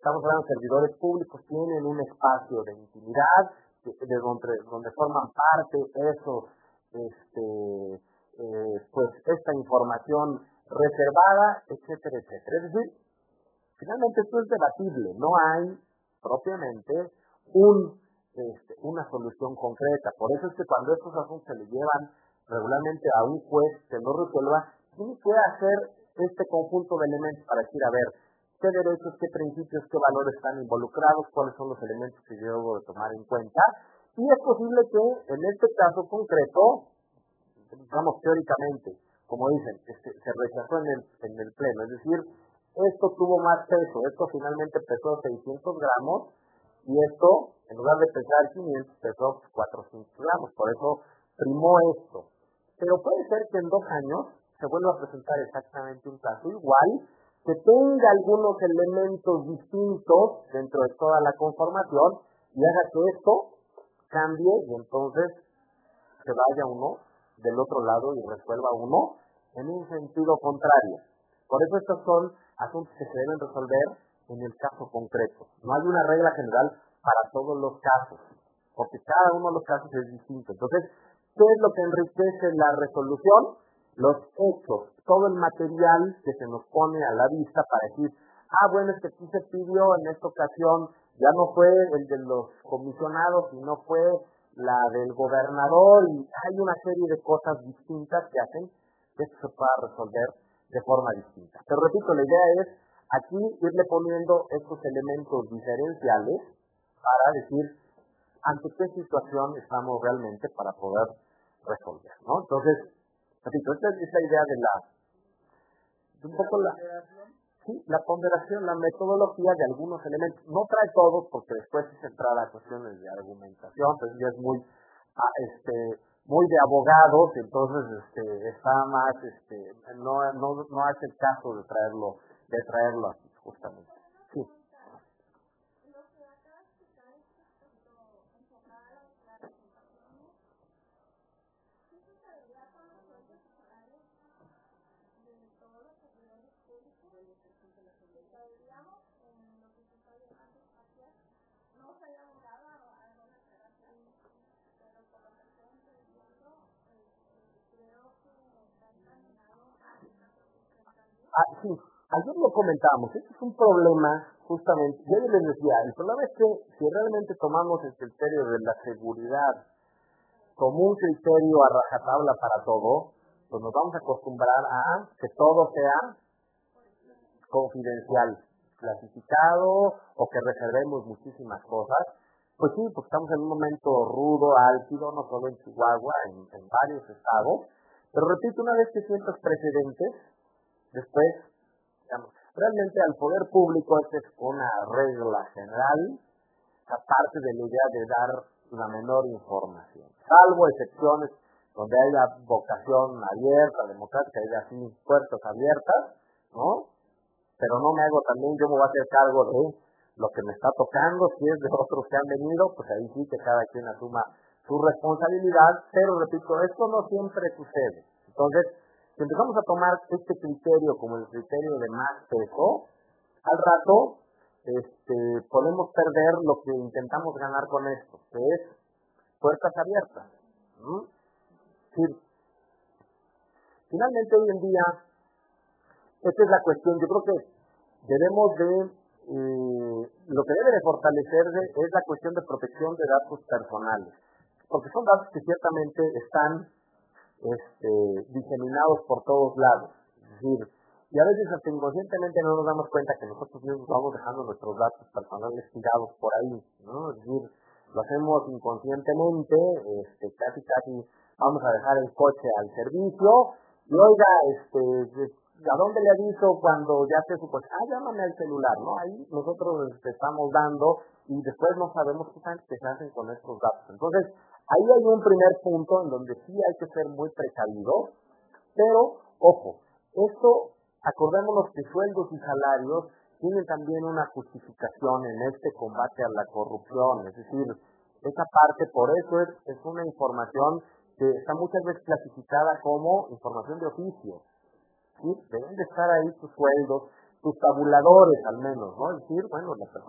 estamos hablando de servidores públicos, tienen un espacio de intimidad, de donde forman parte esos, pues esta información reservada, etcétera, etcétera. Es decir, finalmente esto es debatible, no hay propiamente una solución concreta. Por eso es que cuando estos asuntos se le llevan regularmente a un juez que lo resuelva, tiene que hacer este conjunto de elementos para decir, a ver, qué derechos, qué principios, qué valores están involucrados, cuáles son los elementos que yo debo de tomar en cuenta. Y es posible que en este caso concreto, digamos teóricamente, como dicen, se rechazó en el pleno, es decir, esto tuvo más peso, esto finalmente pesó 600 gramos y esto, en lugar de pesar 500, pesó 400 gramos, por eso primó esto. Pero puede ser que en 2 años se vuelva a presentar exactamente un caso igual, que tenga algunos elementos distintos dentro de toda la conformación y haga que esto cambie y entonces se vaya uno del otro lado y resuelva uno en un sentido contrario. Por eso estos son asuntos que se deben resolver en el caso concreto. No hay una regla general para todos los casos, porque cada uno de los casos es distinto. Entonces, ¿qué es lo que enriquece la resolución? Los hechos, todo el material que se nos pone a la vista para decir, bueno, es que aquí se pidió en esta ocasión, ya no fue el de los comisionados, sino fue la del gobernador, y hay una serie de cosas distintas que hacen que esto se pueda resolver de forma distinta. Pero repito, la idea es aquí irle poniendo estos elementos diferenciales para decir ante qué situación estamos realmente para poder resolver, ¿no? Entonces, repito, esta es la idea de un poco la ponderación, la metodología de algunos elementos. No trae todos, porque después es entrar a cuestiones de argumentación, entonces ya es muy de abogados, entonces está más, no hace el caso de traerlo aquí, justamente. Sí. Sí, ayer lo comentábamos, este es un problema, justamente, yo les decía, el problema es que si realmente tomamos el criterio de la seguridad como un criterio a rajatabla para todo, pues nos vamos a acostumbrar a que todo sea confidencial, clasificado, o que reservemos muchísimas cosas. Pues sí, porque estamos en un momento rudo, álgido, no solo en Chihuahua, en varios estados, pero repito, una vez que sientas precedentes, después, digamos, realmente al poder público esta es una regla general, aparte de la idea de dar la menor información, salvo excepciones donde haya vocación abierta, democrática, haya así puertas abiertas, ¿no? Pero no me hago también, yo me voy a hacer cargo de lo que me está tocando, si es de otros que han venido, pues ahí sí que cada quien asuma su responsabilidad, pero repito, esto no siempre sucede. Entonces, si empezamos a tomar este criterio como el criterio de más peso, al rato podemos perder lo que intentamos ganar con esto, que es puertas abiertas. Sí. Finalmente, hoy en día, esta es la cuestión. Yo creo que debemos lo que debe de fortalecerse es la cuestión de protección de datos personales, porque son datos que ciertamente están diseminados por todos lados. Es decir, y a veces hasta inconscientemente no nos damos cuenta que nosotros mismos vamos dejando nuestros datos personales tirados por ahí, ¿no? Es decir, lo hacemos inconscientemente, casi vamos a dejar el coche al servicio, y oiga, ¿a dónde le aviso cuando ya esté su coche? Llámame al celular, ¿no? Ahí nosotros estamos dando, y después no sabemos qué se hacen con estos datos. Entonces, ahí hay un primer punto en donde sí hay que ser muy precavidos, pero, ojo, esto, acordémonos que sueldos y salarios tienen también una justificación en este combate a la corrupción, es decir, esa parte, por eso es una información que está muchas veces clasificada como información de oficio, ¿sí? Deben de estar ahí tus sueldos, sus tabuladores al menos, ¿no? Es decir, bueno, la persona